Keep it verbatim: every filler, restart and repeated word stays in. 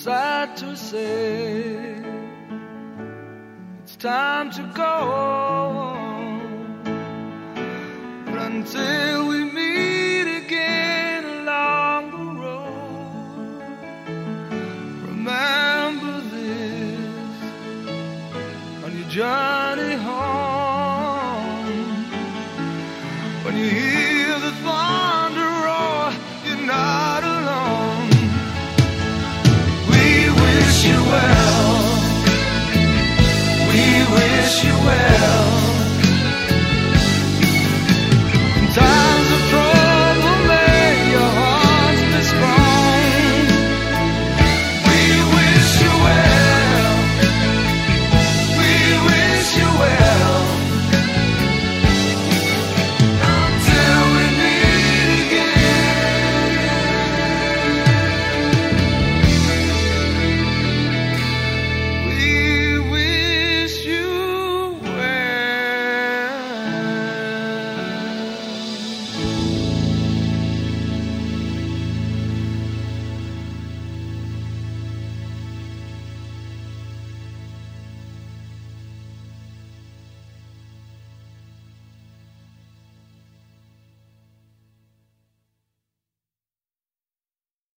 sad to say it's time to go, but until we meet again along the road, remember this on your journey home. When you hear the thunder roar, you're not alone. We wish you well. We wish you well.